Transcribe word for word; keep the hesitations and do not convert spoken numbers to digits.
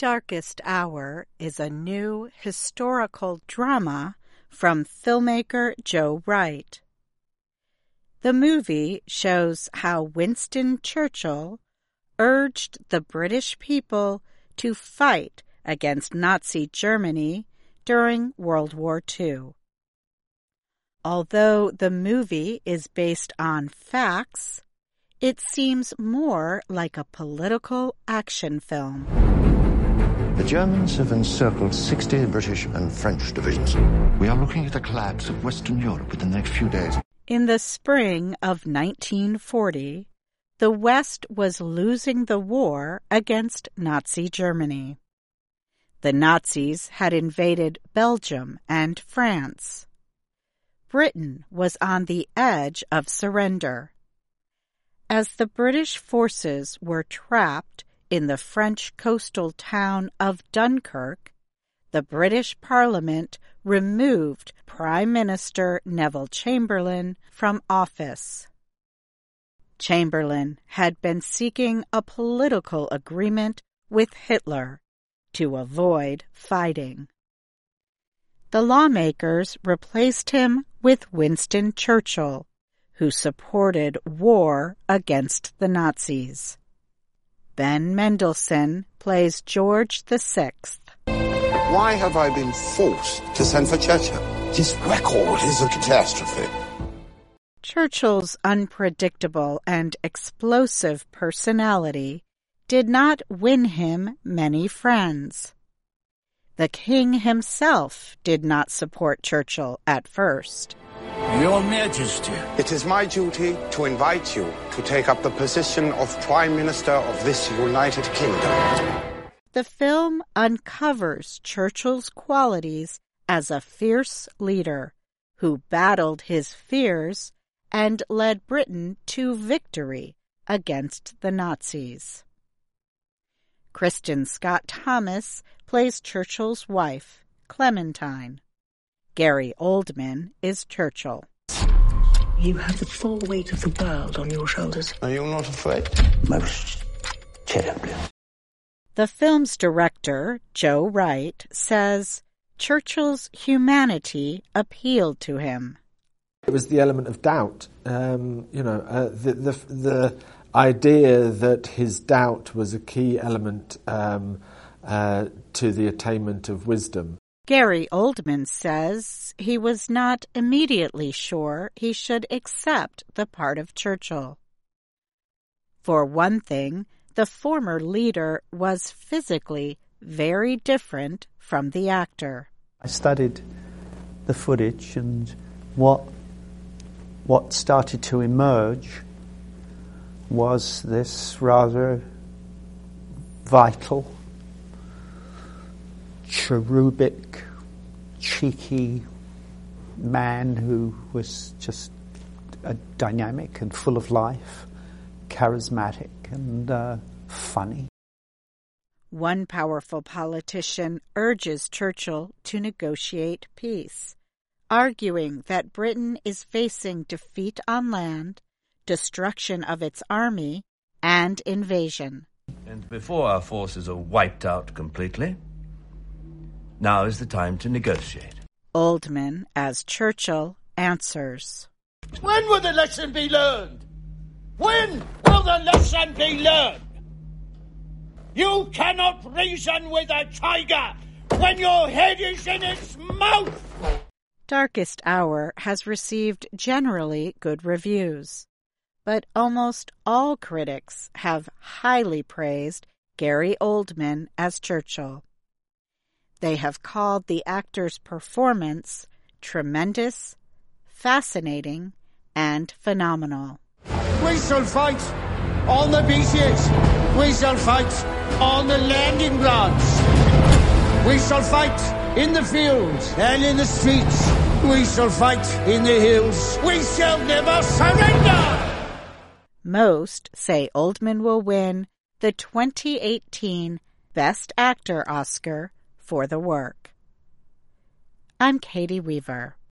Darkest Hour is a new historical drama from filmmaker Joe Wright. The movie shows how Winston Churchill urged the British people to fight against Nazi Germany during World War Two. Although the movie is based on facts, it seems more like a political action film. The Germans have encircled sixty British and French divisions. We are looking at a collapse of Western Europe within the next few days. In the spring of nineteen forty, the West was losing the war against Nazi Germany. The Nazis had invaded Belgium and France. Britain was on the edge of surrender. As the British forces were trapped in the French coastal town of Dunkirk, the British Parliament removed Prime Minister Neville Chamberlain from office. Chamberlain had been seeking a political agreement with Hitler to avoid fighting. The lawmakers replaced him with Winston Churchill, who supported war against the Nazis. Ben Mendelsohn plays George the Sixth. Why have I been forced to send for Churchill? This record is a catastrophe. Churchill's unpredictable and explosive personality did not win him many friends. The king himself did not support Churchill at first. Your Majesty. It is my duty to invite you to take up the position of Prime Minister of this United Kingdom. The film uncovers Churchill's qualities as a fierce leader who battled his fears and led Britain to victory against the Nazis. Kristen Scott Thomas plays Churchill's wife, Clementine. Gary Oldman is Churchill. You have the full weight of the world on your shoulders. Are you not afraid? Most terribly. The film's director, Joe Wright, says Churchill's humanity appealed to him. It was the element of doubt. Um, you know, uh, the, the the idea that his doubt was a key element um, uh, to the attainment of wisdom. Gary Oldman says he was not immediately sure he should accept the part of Churchill. For one thing, the former leader was physically very different from the actor. I studied the footage, and what what started to emerge was this rather vital, cherubic, cheeky man who was just uh, dynamic and full of life, charismatic and uh, funny. One powerful politician urges Churchill to negotiate peace, arguing that Britain is facing defeat on land, destruction of its army, and invasion. And before our forces are wiped out completely, now is the time to negotiate. Oldman, as Churchill, answers. When will the lesson be learned? When will the lesson be learned? You cannot reason with a tiger when your head is in its mouth. Darkest Hour has received generally good reviews, but almost all critics have highly praised Gary Oldman as Churchill. They have called the actor's performance tremendous, fascinating, and phenomenal. We shall fight on the beaches. We shall fight on the landing grounds. We shall fight in the fields and in the streets. We shall fight in the hills. We shall never surrender. Most say Oldman will win the twenty eighteen Best Actor Oscar for the work. I'm Katie Weaver.